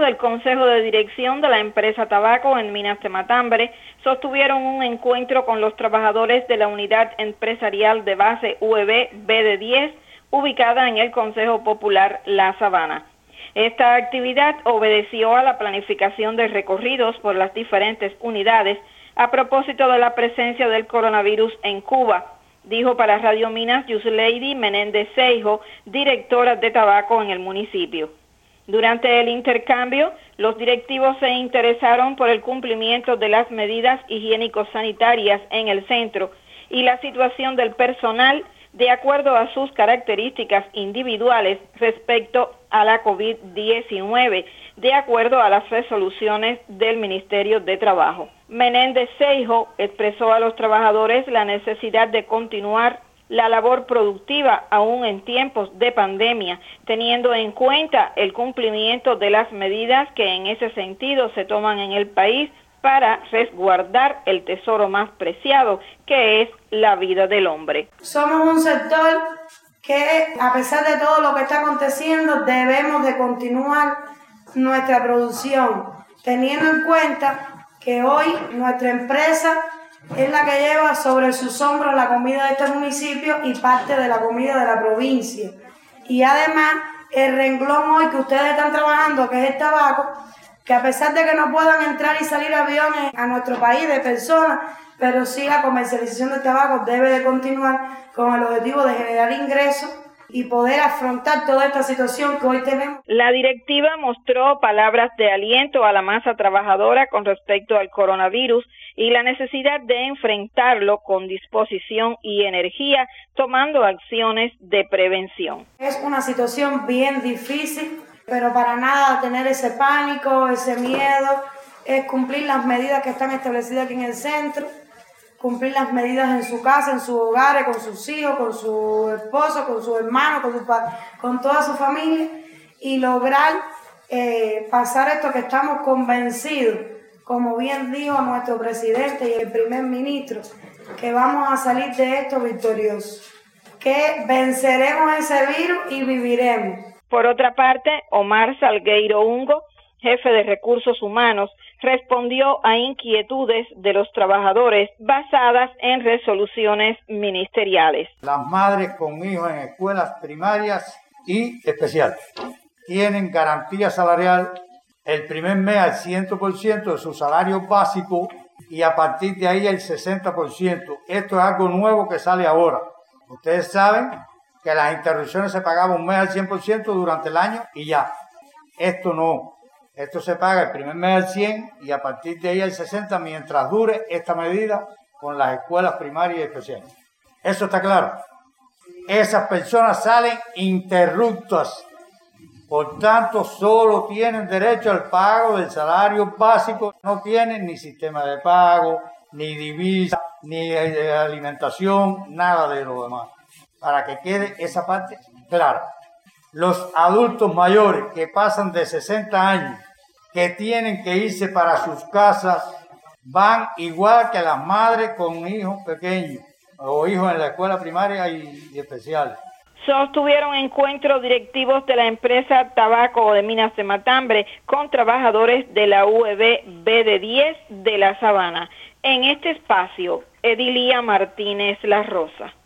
del Consejo de Dirección de la empresa Tabaco en Minas de Matambre sostuvieron un encuentro con los trabajadores de la Unidad Empresarial de Base UEB BD10, ubicada en el Consejo Popular La Sabana. Esta actividad obedeció a la planificación de recorridos por las diferentes unidades a propósito de la presencia del coronavirus en Cuba, dijo para Radio Minas Yusleidi Menéndez Seijo, directora de Tabaco en el municipio. Durante el intercambio, los directivos se interesaron por el cumplimiento de las medidas higiénico-sanitarias en el centro y la situación del personal de acuerdo a sus características individuales respecto a la COVID-19, de acuerdo a las resoluciones del Ministerio de Trabajo. Menéndez Seijo expresó a los trabajadores la necesidad de continuar la labor productiva aún en tiempos de pandemia, teniendo en cuenta el cumplimiento de las medidas que en ese sentido se toman en el país para resguardar el tesoro más preciado, que es la vida del hombre. Somos un sector que, a pesar de todo lo que está aconteciendo, debemos de continuar nuestra producción, teniendo en cuenta que hoy nuestra empresa es la que lleva sobre sus hombros la comida de este municipio y parte de la comida de la provincia. Y además, el renglón hoy que ustedes están trabajando, que es el tabaco, que a pesar de que no puedan entrar y salir aviones a nuestro país de personas, pero sí la comercialización del tabaco debe de continuar con el objetivo de generar ingresos y poder afrontar toda esta situación que hoy tenemos. La directiva mostró palabras de aliento a la masa trabajadora con respecto al coronavirus y la necesidad de enfrentarlo con disposición y energía, tomando acciones de prevención. Es una situación bien difícil, pero para nada tener ese pánico, ese miedo, es cumplir las medidas que están establecidas aquí en el centro, cumplir las medidas en su casa, en sus hogares, con sus hijos, con su esposo, con sus hermanos, con toda su familia y lograr pasar esto que estamos convencidos, como bien dijo nuestro presidente y el primer ministro, que vamos a salir de esto victoriosos, que venceremos ese virus y viviremos. Por otra parte, Omar Salgueiro Ungo, jefe de Recursos Humanos, respondió a inquietudes de los trabajadores basadas en resoluciones ministeriales. Las madres con hijos en escuelas primarias y especiales tienen garantía salarial el primer mes al 100% de su salario básico y a partir de ahí el 60%. Esto es algo nuevo que sale ahora. Ustedes saben que las interrupciones se pagaban un mes al 100% durante el año y ya. Esto no. Esto se paga el primer mes al 100 y a partir de ahí al 60 mientras dure esta medida con las escuelas primarias y especiales. Eso está claro. Esas personas salen interruptas. Por tanto, solo tienen derecho al pago del salario básico. No tienen ni sistema de pago, ni divisa, ni alimentación, nada de lo demás. Para que quede esa parte clara. Los adultos mayores que pasan de 60 años, que tienen que irse para sus casas, van igual que las madres con hijos pequeños o hijos en la escuela primaria y especial. Sostuvieron encuentros directivos de la empresa Tabaco de Minas de Matambre con trabajadores de la UEB BD10 de La Sabana. En este espacio, Edilia Martínez La Rosa.